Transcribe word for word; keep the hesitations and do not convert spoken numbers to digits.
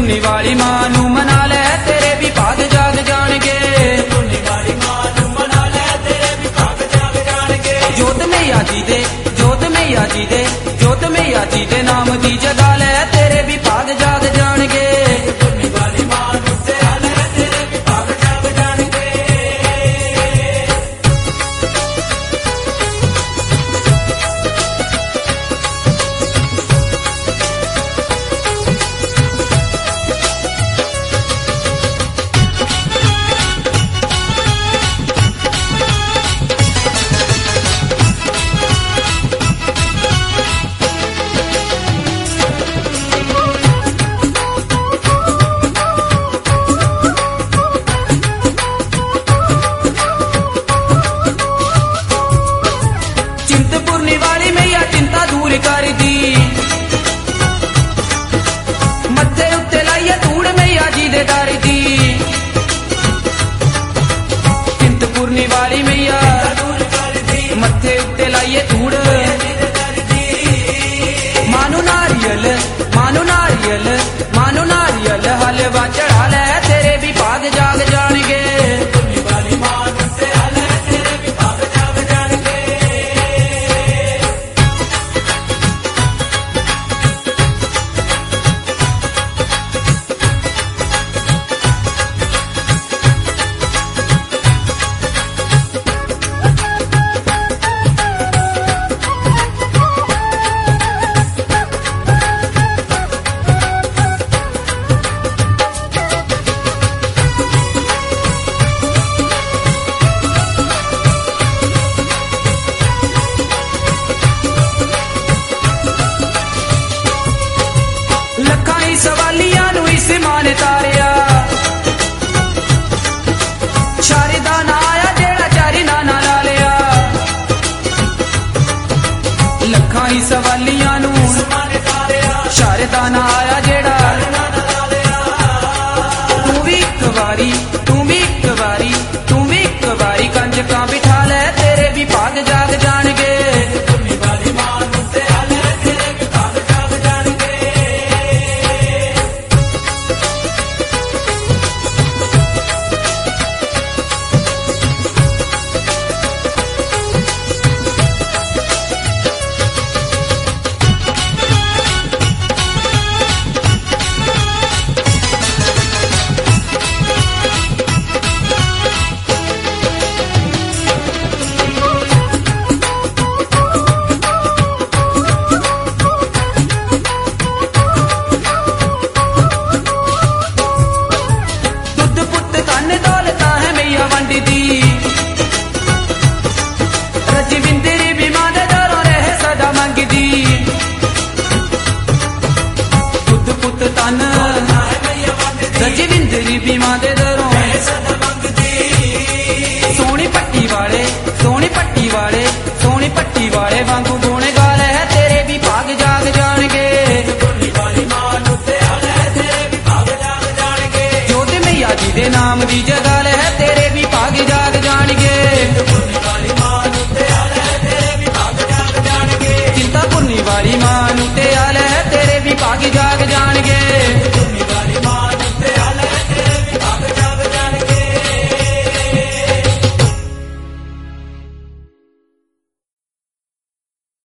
पुन्नी वाली मां नू मना ले तेरे भी भाग जाग जाणगे। पुन्नी वाली मां नू मना ले तेरे भी भाग जाग जाणगे। जोत मैया जी दे जोत मैया जी दे जोत मैया जी दे नाम दी जगा ले तेरे भी भाग जाग जाणगे। पुन्नी वाली मां नू मना ले तेरे भी भाग जाग जाणगे। चिंतपूर्णी वाली मैया चिंता दूर कर दी मत्थे उत्ते लाइए धूड़ मैया जी दे डर दी। चिंतपूर्णी वाली मैया दूर कर दी मत्थे उत्ते लाइए धूड़। मानू नारियल मानू नारियल मानू नारियल हलवा चढ़ा ले तेरे भी भाग जाग जाणगे। पुन्नी वाली मां नू मना ले तेरे भी भाग जाग जाणगे। लखां ही सवालियां नू इस मां ने तारिया शारदा ना आया जेड़ा चारी नाना ला लिया। लखां ही सवालियां नू माने तारिया शारदा ना आया जेड़ा। नाना ला लिया। तू भी एक बारी तू भी एक बारी तू भी एक बारी कंजकां बिठा ले तेरे भी भाग जाग जाणगे। पुन्नी वाली मां नू मना ले तेरे भी भाग जाग जाणगे। दुध पुत धन दौलतां है मैया वंड दी। रजविंदरी भी मां दे दरों रहे सदा मंगदी। दुध पुत धन रजविंदरी भी मां दे दरों सदा मंगदी। सोनी पट्टी वाले सोनी पट्टी वाले सोनी पट्टी वाले वांगू गुण गा ले तेरे भी भाग जाग जाणगे। पुन्नी वाली मां नू मना ले तेरे भी भाग जाग जाणगे। जोत मैया जी दे नाम दी जगा ले तेरे भी भाग जाग